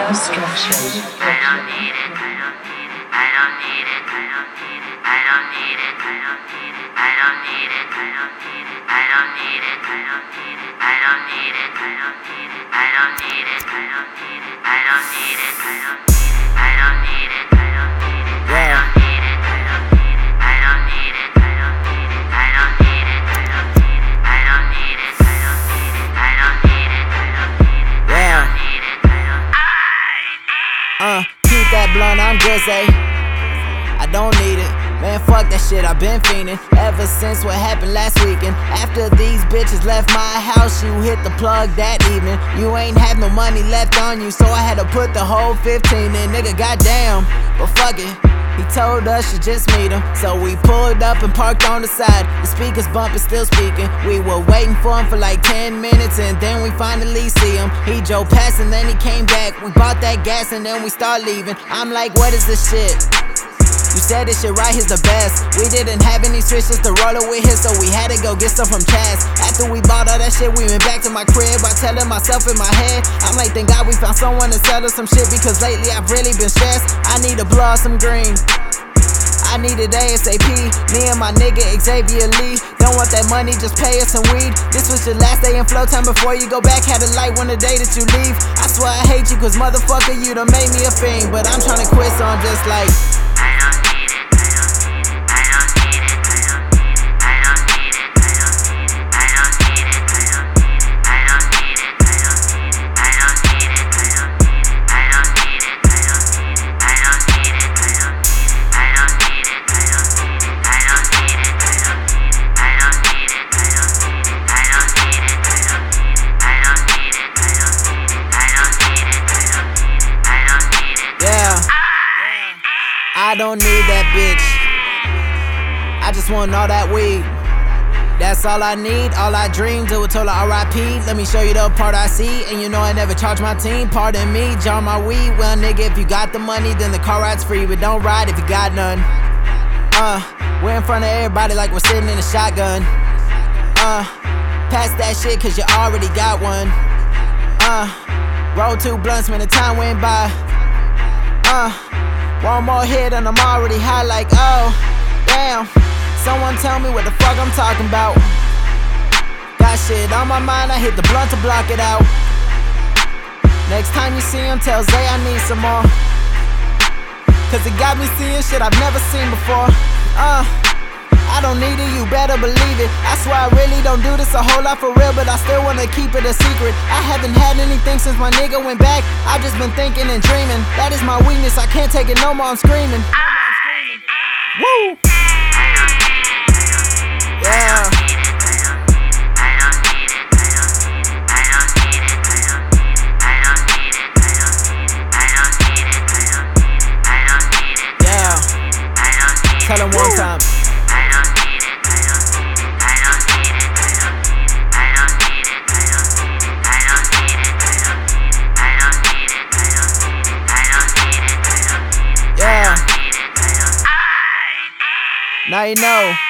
structures. I don't need it. I don't need it. I don't need it. I don't need it. I don't need it. I don't need it. I don't need it. I don't need it. I don't need it. I don't need it. I don't need it. I don't need it. I don't need it. I don't need it. I don't need it. Keep that blunt, I'm good, say. I don't need it. Man, fuck that shit, I've been fiending ever since what happened last weekend. After these bitches left my house, you hit the plug that evening. You ain't have no money left on you, so I had to put the whole 15 in. Nigga, goddamn, but fuck it. He told us to just meet him, so we pulled up and parked on the side. The speakers bumping, still speaking. We were waiting for him for like 10 minutes, and then we finally see him. He drove past and then he came back. We bought that gas and then we start leaving. I'm like, what is this shit? You said this shit right here's the best. We didn't have any switches to roll it with here, so we had to go get some from Chaz. After we bought all that shit, we went back to my crib. I telling myself in my head, I'm like, thank God we found someone to sell us some shit, because lately I've really been stressed. I need to blow out some green, I need it ASAP. Me and my nigga Xavier Lee don't want that money, just pay us some weed. This was your last day in flow time before you go back. Had a light one the day that you leave. I swear I hate you, cause motherfucker, you done made me a fiend. But I'm tryna quit, so I'm just like, I don't need it. I don't need it. I don't need it. I don't need it. I don't need it. I don't need it. I don't need it. I don't need it. I don't need it. I don't need it. I don't need it. I don't need it. I don't need it. I don't need it. I don't need it. yeah, I don't need that bitch. I just want all that weed. That's all I need, all I dream. Do it till I RIP. Let me show you the part I see. And you know I never charge my team. Pardon me, jar my weed. Well, nigga, if you got the money, then the car ride's free. But don't ride if you got none. We're in front of everybody like we're sitting in a shotgun. Pass that shit cause you already got one. Roll 2 blunts when the time went by. One more hit and I'm already high, like, oh, damn. Someone tell me what the fuck I'm talking about. Got shit on my mind, I hit the blunt to block it out. Next time you see him, tell Zay I need some more, cause it got me seeing shit I've never seen before. I don't need it, you better believe it. I swear I really don't do this a whole lot for real, but I still wanna keep it a secret. I haven't had anything since my nigga went back. I've just been thinking and dreaming. That is my weakness, I can't take it no more, I'm screaming. Woo! Yeah. Tell him one time. I don't need it. I don't need it. I don't need it. I don't need it. I don't need it. I don't need it. Yeah. Now you know.